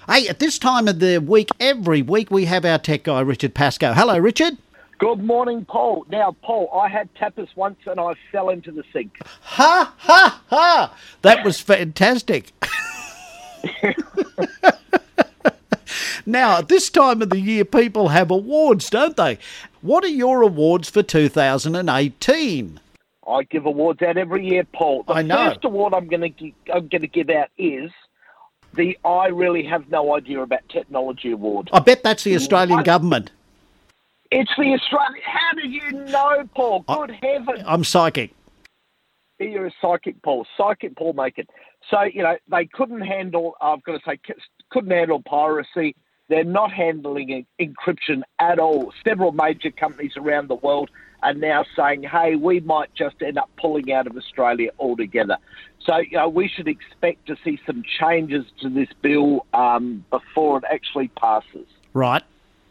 Hey, at this time of the week, every week, we have our tech guy, Richard Pascoe. Hello, Richard. Good morning, Paul. Now, Paul, I had tapas once and I fell into the sink. Ha, ha, ha. That was fantastic. Now, at this time of the year, people have awards, don't they? What are your awards for 2018? I give awards out every year, Paul. I know. The first award I'm going to give out is the I Really Have No Idea About Technology Award. I bet that's the Australian government. It's the Australian... How did you know, Paul? Good heavens. I'm psychic. You're a psychic, Paul. Psychic Paul make it. So, they couldn't handle, couldn't handle piracy. They're not handling encryption at all. Several major companies around the world are now saying, hey, we might just end up pulling out of Australia altogether. So, we should expect to see some changes to this bill before it actually passes. Right.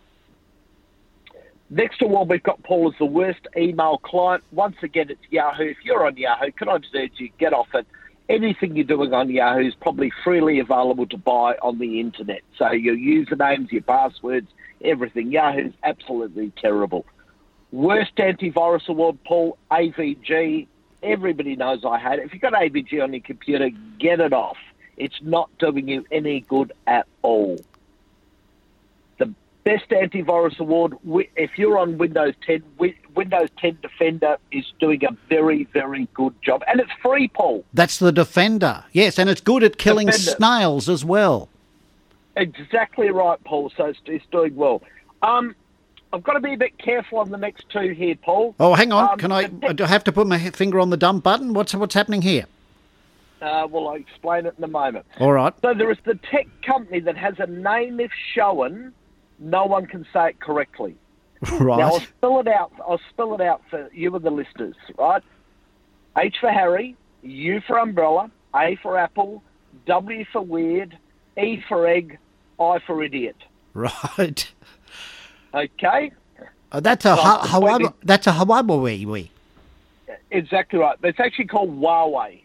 Next award we've got, Paul, is the worst email client. Once again, it's Yahoo. If you're on Yahoo, can I just urge you, get off it. Anything you're doing on Yahoo is probably freely available to buy on the internet. So your usernames, your passwords, everything. Yahoo's absolutely terrible. Worst antivirus award, Paul, AVG. Everybody knows I hate it. If you've got AVG on your computer, get it off. It's not doing you any good at all. The best antivirus award, if you're on Windows 10, Windows 10 Defender is doing a very, very good job. And it's free, Paul. That's the Defender. Yes, and it's good at killing Defender. snails as well. Exactly right, Paul. So it's doing well. I've got to be a bit careful on the next two here, Paul. Oh, hang on. Do I have to put my finger on the dump button? What's happening here? Well, I'll explain it in a moment. All right. So there is the tech company that has a name if shown, no one can say it correctly. Right. Now, I'll spell it out for you and the listeners, right? H for Harry, U for umbrella, A for apple, W for weird, E for egg, I for idiot. Right. Okay? That's a Hawaii. Exactly right. It's actually called Huawei.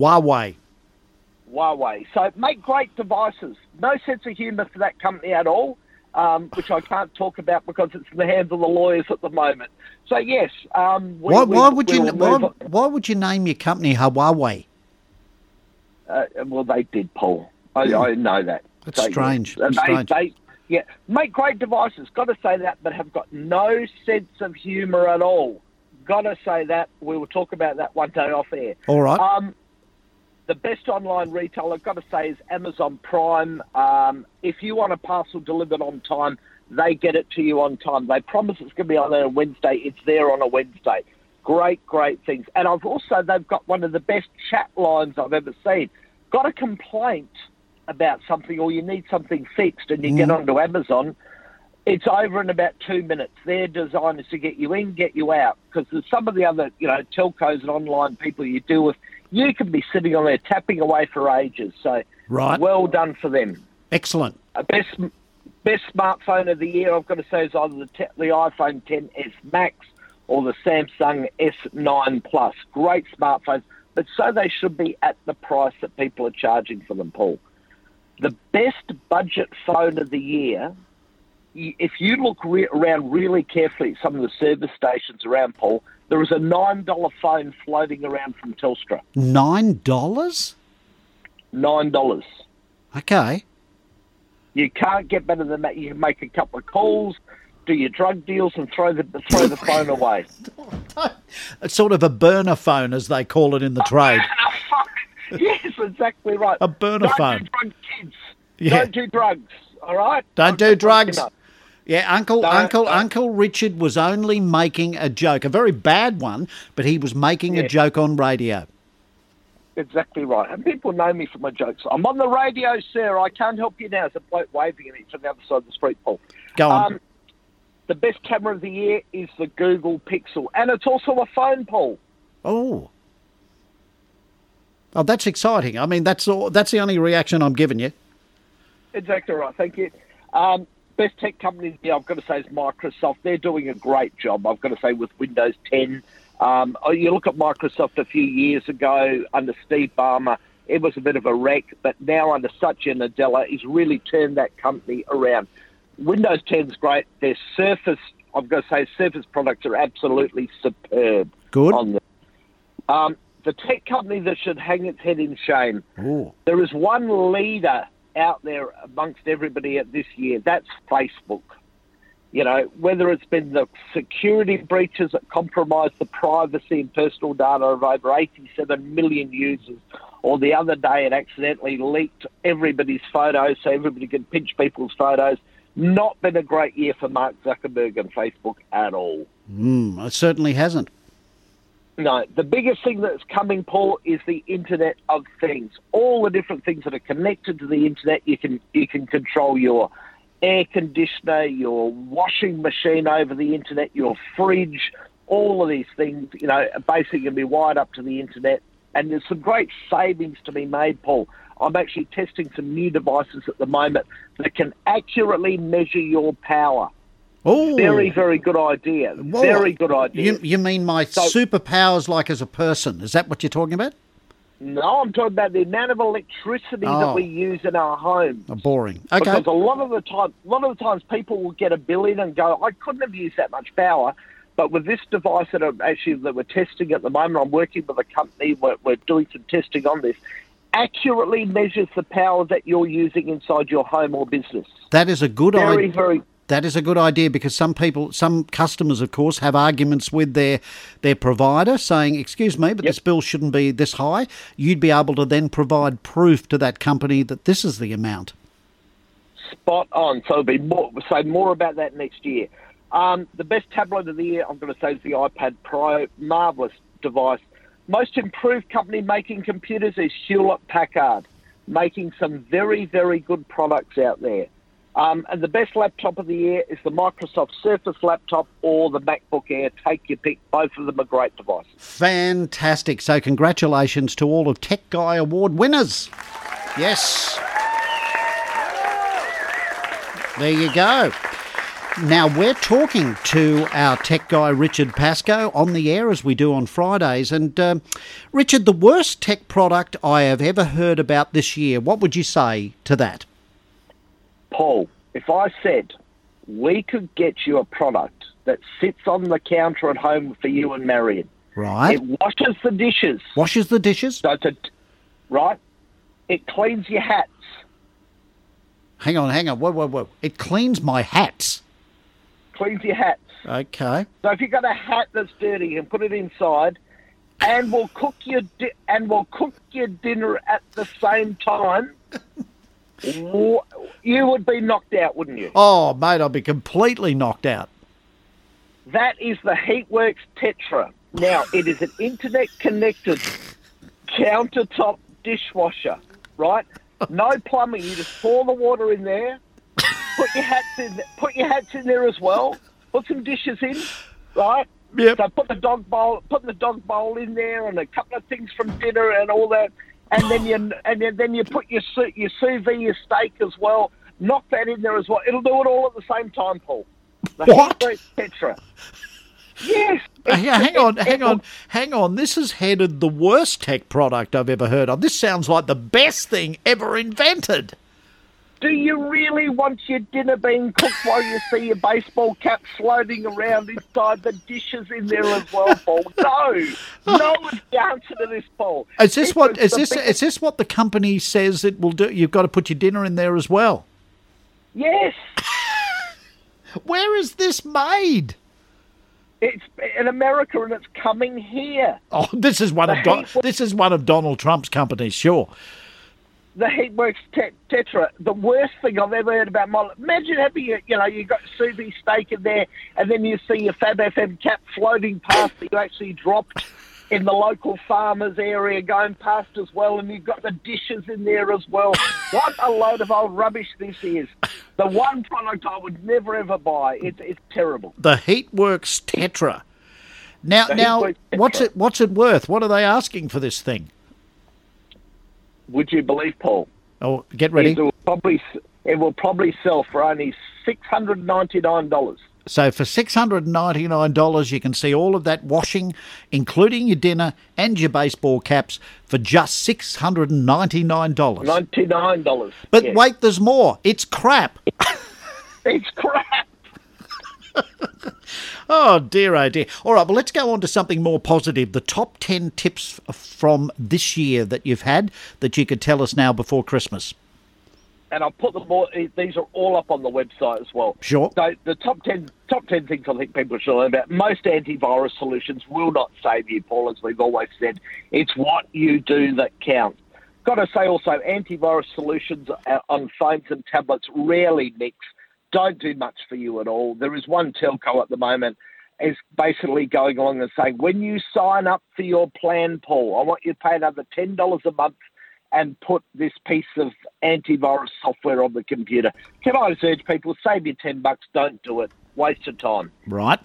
Huawei. So make great devices. No sense of humour for that company at all. Which I can't talk about because it's in the hands of the lawyers at the moment. So yes, why would you name your company Huawei? Well, they did, Paul. I know that. That's so, strange. They make great devices. Got to say that, but have got no sense of humour at all. Got to say that. We will talk about that one day off air. All right. The best online retailer, I've got to say, is Amazon Prime. If you want a parcel delivered on time, they get it to you on time. They promise it's going to be on a Wednesday. It's there on a Wednesday. Great things. And they've got one of the best chat lines I've ever seen. Got a complaint about something or you need something fixed and you get onto Amazon, it's over in about 2 minutes. Their design is to get you in, get you out. Because there's some of the other, telcos and online people you deal with, you can be sitting on there tapping away for ages. So, right. Well done for them. Excellent. Best smartphone of the year, I've got to say, is either the iPhone XS Max or the Samsung S9 Plus. Great smartphones, but so they should be at the price that people are charging for them, Paul. The best budget phone of the year, if you look around really carefully at some of the service stations around, Paul, there is a $9 phone floating around from Telstra. $9? $9. Okay. You can't get better than that. You can make a couple of calls, do your drug deals, and throw the phone away. It's sort of a burner phone, as they call it in the trade. Yes, exactly right. A burner phone. Don't do drugs, kids. Yeah. Don't do drugs, all right? Don't do drugs. Yeah, Uncle Richard was only making a joke, a very bad one, but he was making a joke on radio. Exactly right. And people know me for my jokes. I'm on the radio, sir. I can't help you now. There's a bloke waving at me from the other side of the street, Paul. Go on. The best camera of the year is the Google Pixel. And it's also a phone, Paul. Oh, that's exciting. I mean, that's the only reaction I'm giving you. Exactly right. Thank you. Best tech company, I've got to say, is Microsoft. They're doing a great job, I've got to say, with Windows 10. You look at Microsoft a few years ago under Steve Ballmer, It was a bit of a wreck, but now under Satya Nadella, he's really turned that company around. Windows 10 is great. Their Surface, I've got to say, Surface products are absolutely superb. Good. On them. The tech company that should hang its head in shame. Ooh. There is one leader out there amongst everybody at this year. That's Facebook. You know, whether it's been the security breaches that compromised the privacy and personal data of over 87 million users, or the other day it accidentally leaked everybody's photos so everybody could pinch people's photos. Not been a great year for Mark Zuckerberg and Facebook at all. It certainly hasn't. No, the biggest thing that's coming, Paul, is the Internet of Things. All the different things that are connected to the Internet, you can control your air conditioner, your washing machine over the Internet, your fridge, all of these things, you know, are basically going to be wired up to the Internet. And there's some great savings to be made, Paul. I'm actually testing some new devices at the moment that can accurately measure your power. Oh, very, very good idea. Well, very good idea. You mean my superpowers like as a person? Is that what you're talking about? No, I'm talking about the amount of electricity that we use in our homes. Boring. Okay. Because a lot of the times people will get a bill in and go, I couldn't have used that much power. But with this device that we're testing at the moment, I'm working with a company, we're doing some testing on this, accurately measures the power that you're using inside your home or business. That is a good idea. Very. That is a good idea because some customers, of course, have arguments with their provider saying, excuse me, but this bill shouldn't be this high. You'd be able to then provide proof to that company that this is the amount. Spot on. So say more about that next year. The best tablet of the year, I'm going to say, is the iPad Pro. Marvellous device. Most improved company making computers is Hewlett-Packard, making some very, very good products out there. And the best laptop of the year is the Microsoft Surface laptop or the MacBook Air. Take your pick. Both of them are great devices. Fantastic. So congratulations to all of Tech Guy Award winners. Yes. There you go. Now, we're talking to our tech guy, Richard Pascoe, on the air as we do on Fridays. And, Richard, the worst tech product I have ever heard about this year, what would you say to that? Paul, if I said we could get you a product that sits on the counter at home for you and Marion. Right. It washes the dishes. Washes the dishes? So right. It cleans your hats. Hang on. Whoa. It cleans my hats. Cleans your hats. Okay. So if you've got a hat that's dirty, you can put it inside, and we'll cook your dinner at the same time. You would be knocked out, wouldn't you? Oh, mate, I'd be completely knocked out. That is the HeatWorks Tetra. Now, it is an internet-connected countertop dishwasher, right? No plumbing. You just pour the water in there. Put your hats in there as well. Put some dishes in, right? Yep. So put the dog bowl in there and a couple of things from dinner and all that, and then you put your sous vide, your steak as well. Knock that in there as well. It'll do it all at the same time, Paul. What? Tetra. Yes. Hang on. This is headed the worst tech product I've ever heard of. This sounds like the best thing ever invented. Do you really want your dinner being cooked while you see your baseball cap floating around inside the dishes in there as well, Paul? No is the answer to this, Paul. Is this what the company says it will do? You've got to put your dinner in there as well. Yes. Where is this made? It's in America and it's coming here. Oh, this is one of Donald Trump's companies, sure. The HeatWorks Tetra, the worst thing I've ever heard about my life. Imagine having, you got sous vide steak in there, and then you see your Fab FM cap floating past that you actually dropped in the local farmers area going past as well, and you've got the dishes in there as well. What a load of old rubbish this is. The one product I would never ever buy. It's terrible. The HeatWorks Tetra. Now, what's it worth? What are they asking for this thing? Would you believe, Paul? Oh, get ready. It will probably sell for only $699. So for $699, you can see all of that washing, including your dinner and your baseball caps, for just $699. $99. But yes. wait, there's more. It's crap. It's crap. Oh, dear, oh, dear. All right, well, let's go on to something more positive. The top 10 tips from this year that you've had that you could tell us now before Christmas. And I'll put them all, these are all up on the website as well. Sure. So the top 10 things I think people should learn about. Most antivirus solutions will not save you, Paul, as we've always said. It's what you do that counts. Got to say also, antivirus solutions on phones and tablets rarely mix. Don't do much for you at all. There is one telco at the moment is basically going along and saying, when you sign up for your plan, Paul, I want you to pay another $10 a month and put this piece of antivirus software on the computer. Can I just urge people, save you $10, don't do it. Waste of time. Right.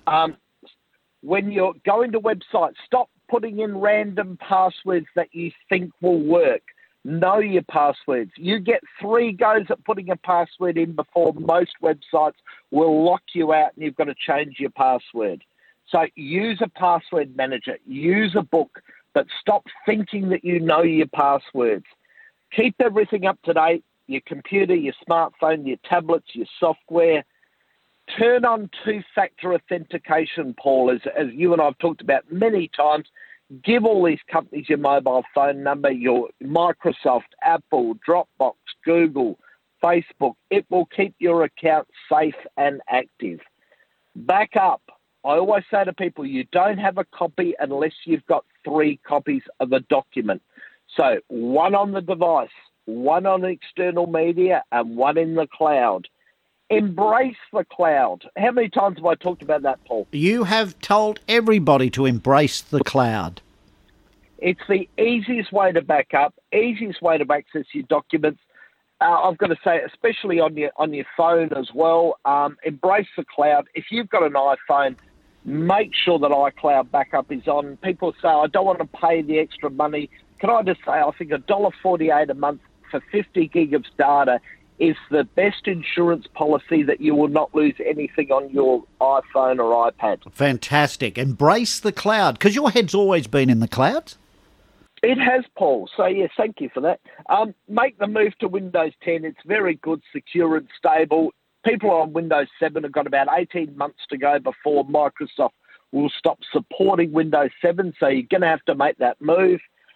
When you're going to websites, stop putting in random passwords that you think will work. Know your passwords. You get 3 goes at putting a password in before most websites will lock you out and you've got to change your password. So use a password manager. Use a book. But stop thinking that you know your passwords. Keep everything up to date, your computer, your smartphone, your tablets, your software. Turn on two-factor authentication, Paul, as you and I have talked about many times. Give all these companies your mobile phone number, your Microsoft, Apple, Dropbox, Google, Facebook. It will keep your account safe and active. Back up. I always say to people, you don't have a copy unless you've got 3 copies of a document. So 1 on the device, 1 on external media, and 1 in the cloud. Embrace the cloud. How many times have I talked about that, Paul? You have told everybody to embrace the cloud. It's the easiest way to back up, easiest way to access your documents. I've got to say, especially on your phone as well, embrace the cloud. If you've got an iPhone, make sure that iCloud backup is on. People say, I don't want to pay the extra money. Can I just say, I think $1.48 a month for 50 gig of data is the best insurance policy that you will not lose anything on your iPhone or iPad. Fantastic. Embrace the cloud, because your head's always been in the clouds. It has, Paul. So, yes, thank you for that. Make the move to Windows 10. It's very good, secure and stable. People on Windows 7 have got about 18 months to go before Microsoft will stop supporting Windows 7, so you're going to have to make that move.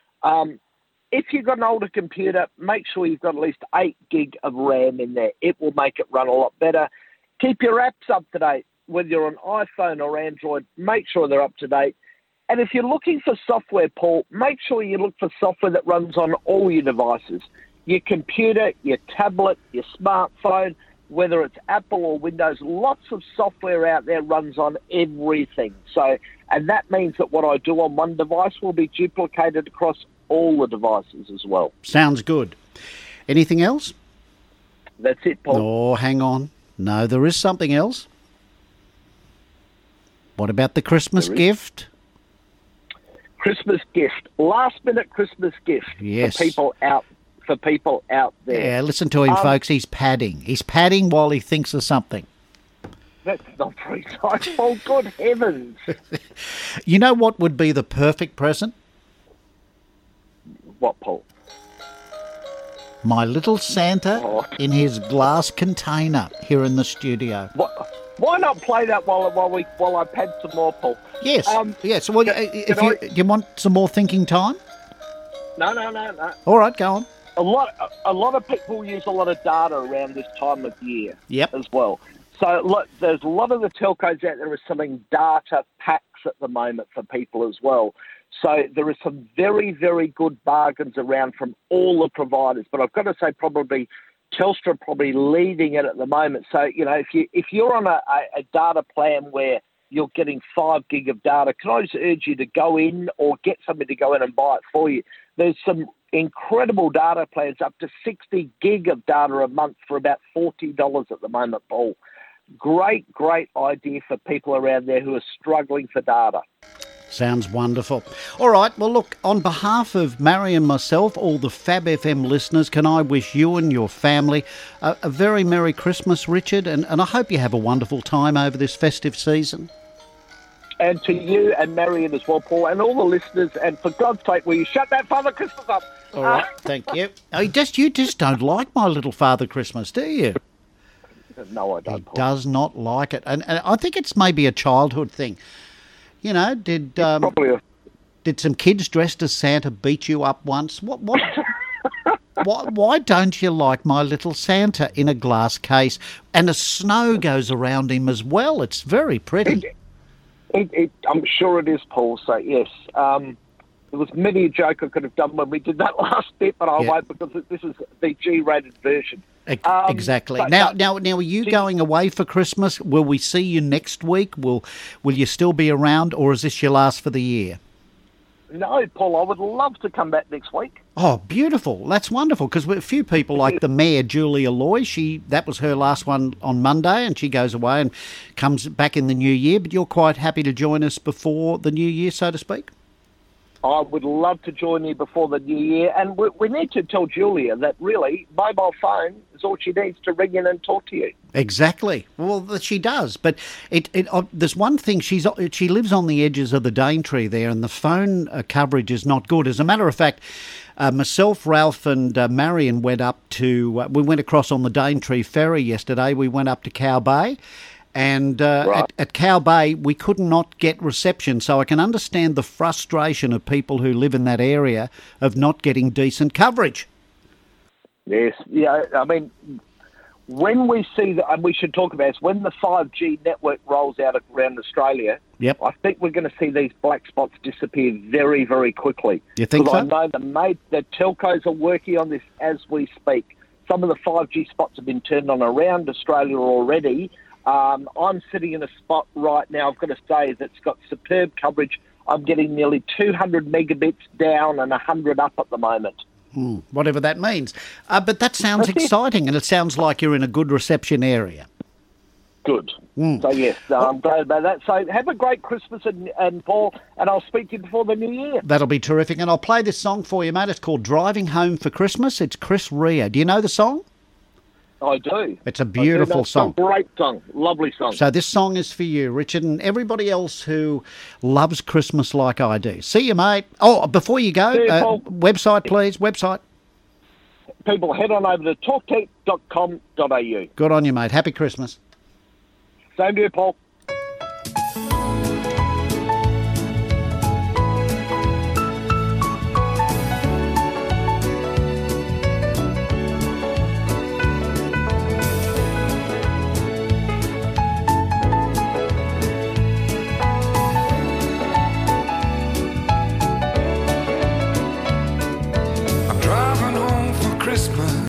If you've got an older computer, make sure you've got at least 8 gig of RAM in there. It will make it run a lot better. Keep your apps up to date. Whether you're on iPhone or Android, make sure they're up to date. And if you're looking for software, Paul, make sure you look for software that runs on all your devices. Your computer, your tablet, your smartphone, whether it's Apple or Windows, lots of software out there runs on everything. So, and that means that what I do on one device will be duplicated across all the devices as well. Sounds good. Anything else? That's it, Paul. Oh, hang on. No, there is something else. What about the Christmas gift? Christmas gift. Last minute Christmas gift. Yes. For people out there. Yeah, listen to him, folks. He's padding. He's padding while he thinks of something. That's not very nice. Oh, good heavens. You know what would be the perfect present? What, Paul? My little Santa in his glass container here in the studio. Why not play that while I pad some more, Paul? Yes. Yes. Well, do you want some more thinking time? No. All right, go on. A lot of people use a lot of data around this time of year. Yep. As well. So look, there's a lot of the telcos out there are selling data packs at the moment for people as well. So there are some very, very good bargains around from all the providers. But I've got to say probably Telstra probably leading it at the moment. So, you know, if you're on a data plan where you're getting 5 gig of data, can I just urge you to go in or get somebody to go in and buy it for you? There's some incredible data plans, up to 60 gig of data a month for about $40 at the moment, Paul. Great idea for people around there who are struggling for data. Sounds wonderful. All right, well, look, on behalf of Mary and myself, all the Fab FM listeners, can I wish you and your family a very Merry Christmas, Richard, and I hope you have a wonderful time over this festive season. And to you and Marion as well, Paul, and all the listeners, and for God's sake, will you shut that Father Christmas up? All right, thank you. Oh, you just don't like my little Father Christmas, do you? No, I don't, He Paul. does not like it. And I think it's maybe a childhood thing. You know, did Probably some kids dressed as Santa beat you up once? Why don't you like my little Santa in a glass case? And the snow goes around him as well. It's very pretty. I'm sure it is, Paul, so yes. There was many a joke I could have done when we did that last bit, but I won't because this is the G-rated version. Exactly. Now, are you going away for Christmas? Will we see you next week? Will you still be around, or is this your last for the year? No, Paul, I would love to come back next week. Oh, beautiful. That's wonderful, because a few people like the Mayor, Julia Loy, that was her last one on Monday, and she goes away and comes back in the new year, but you're quite happy to join us before the new year, so to speak? I would love to join you before the new year, and we need to tell Julia that really mobile phone is all she needs to ring in and talk to you. Exactly. Well, she does, but there's one thing. She lives on the edges of the Daintree there, and the phone coverage is not good. As a matter of fact, myself, Ralph, and Marion went across on the Daintree ferry yesterday. We went up to Cow Bay. And at Cow Bay, we could not get reception. So I can understand the frustration of people who live in that area of not getting decent coverage. Yes. Yeah, I mean, when we see and we should talk about this, when the 5G network rolls out around Australia, yep. I think we're going to see these black spots disappear very, very quickly. You think so? I know the telcos are working on this as we speak. Some of the 5G spots have been turned on around Australia already. I'm sitting in a spot right now, I've got to say, that's got superb coverage. I'm getting nearly 200 megabits down and 100 up at the moment. Whatever that means. But that sounds exciting, and it sounds like you're in a good reception area. Good. So, yes, I'm glad about that. So, have a great Christmas, and Paul, and I'll speak to you before the new year. That'll be terrific. And I'll play this song for you, mate. It's called Driving Home for Christmas. It's Chris Rea. Do you know the song? I do. It's a beautiful song. It's a great song. Lovely song. So this song is for you, Richard, and everybody else who loves Christmas like I do. See you, mate. Oh, before you go, website, please. Website. People, head on over to talktech.com.au. Good on you, mate. Happy Christmas. Same to you, Paul.